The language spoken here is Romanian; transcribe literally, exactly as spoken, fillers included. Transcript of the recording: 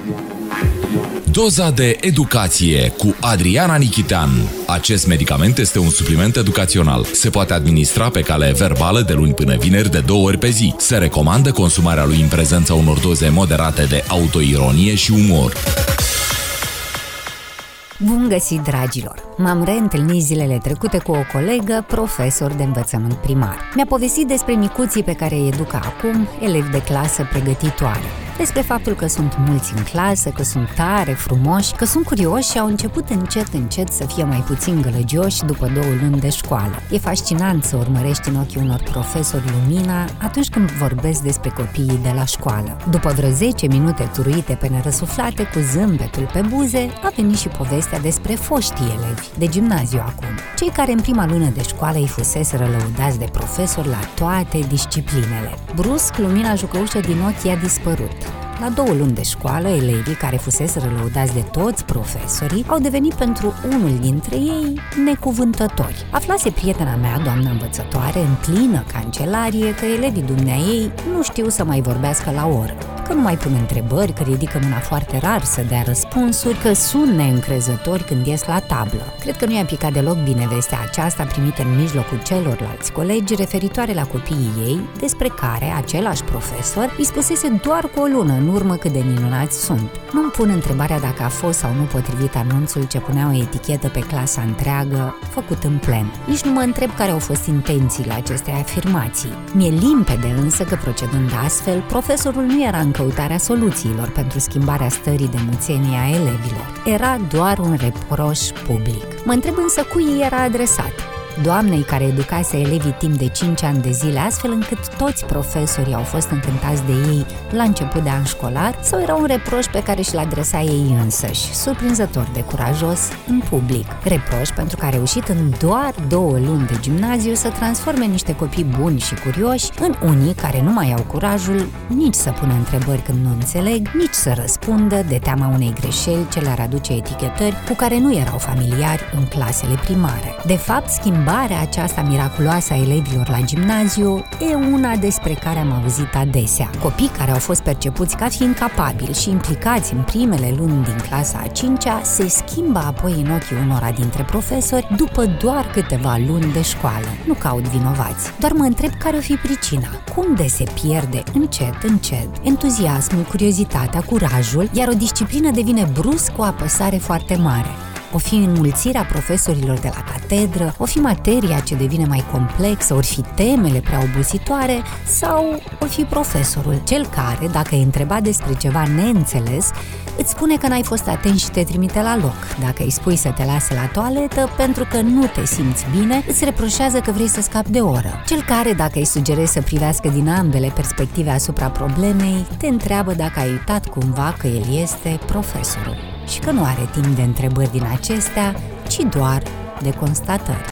Doza de educație cu Adriana Nichitean. Acest medicament este un supliment educațional. Se poate administra pe cale verbală de luni până vineri de două ori pe zi. Se recomandă consumarea lui în prezența unor doze moderate de autoironie și umor. Bun găsit, dragilor! M-am reîntâlnit zilele trecute cu o colegă, profesor de învățământ primar. Mi-a povestit despre micuții pe care îi educă acum, elevi de clasă pregătitoare. Despre faptul că sunt mulți în clasă, că sunt tare, frumoși, că sunt curioși și au început încet, încet să fie mai puțin gălăgioși după două luni de școală. E fascinant să urmărești în ochii unor profesori lumina atunci când vorbesc despre copiii de la școală. După vreo zece minute turuite pe nerăsuflate cu zâmbetul pe buze, a venit și povestea despre foștii elevi de gimnaziu acum. Cei care în prima lună de școală îi fuseseră lăudați de profesori la toate disciplinele. Brusc, lumina jucăușă din ochi i-a dispărut. La două luni de școală, elevii care fuseseră lăudați de toți profesorii au devenit pentru unul dintre ei necuvântători. Aflase prietena mea, doamna învățătoare, în plină cancelarie, că elevii dumneaei nu știu să mai vorbească la oră, că nu mai pun întrebări, că ridică mâna foarte rar să dea răspunsuri, că sunt neîncrezători când ies la tablă. Cred că nu i-a picat deloc bine vestea aceasta primită în mijlocul celorlalți colegi referitoare la copiii ei, despre care același profesor îi spusese doar cu o lună în urmă cât de minunați sunt. Nu-mi pun întrebarea dacă a fost sau nu potrivit anunțul ce punea o etichetă pe clasa întreagă, făcut în plen. Nici nu mă întreb care au fost intențiile acestei afirmații. Mi-e limpede însă că, procedând astfel, profesorul nu era în căutarea soluțiilor pentru schimbarea stării de muțenie a elevilor. Era doar un reproș public. Mă întreb însă cui i era adresat. Doamnei care educase elevii timp de cinci ani de zile, astfel încât toți profesorii au fost încântați de ei la început de an școlar, sau era un reproș pe care și-l adresa ei însăși, surprinzător de curajos, în public. Reproș pentru că a reușit în doar două luni de gimnaziu să transforme niște copii buni și curioși în unii care nu mai au curajul nici să pună întrebări când nu înțeleg, nici să răspundă de teama unei greșeli ce le-ar aduce etichetări cu care nu erau familiari în clasele primare. De fapt, schimb Schimbarea aceasta miraculoasă a elevilor la gimnaziu e una despre care am auzit adesea. Copii care au fost percepuți ca fiind capabili și implicați în primele luni din clasa a cincea se schimbă apoi în ochii unora dintre profesori după doar câteva luni de școală. Nu caut vinovați, doar mă întreb care o fi pricina. Cum de se pierde încet, încet entuziasmul, curiozitatea, curajul, iar o disciplină devine brusc o apăsare foarte mare. O fi înmulțirea profesorilor de la catedră, o fi materia ce devine mai complexă, ori fi temele prea obositoare, sau o fi profesorul, cel care, dacă e întrebat despre ceva neînțeles, îți spune că n-ai fost atent și te trimite la loc. Dacă îi spui să te lase la toaletă pentru că nu te simți bine, îți reproșează că vrei să scapi de oră. Cel care, dacă îi sugerezi să privească din ambele perspective asupra problemei, te întreabă dacă ai uitat cumva că el este profesorul și că nu are timp de întrebări din acestea, ci doar de constatări.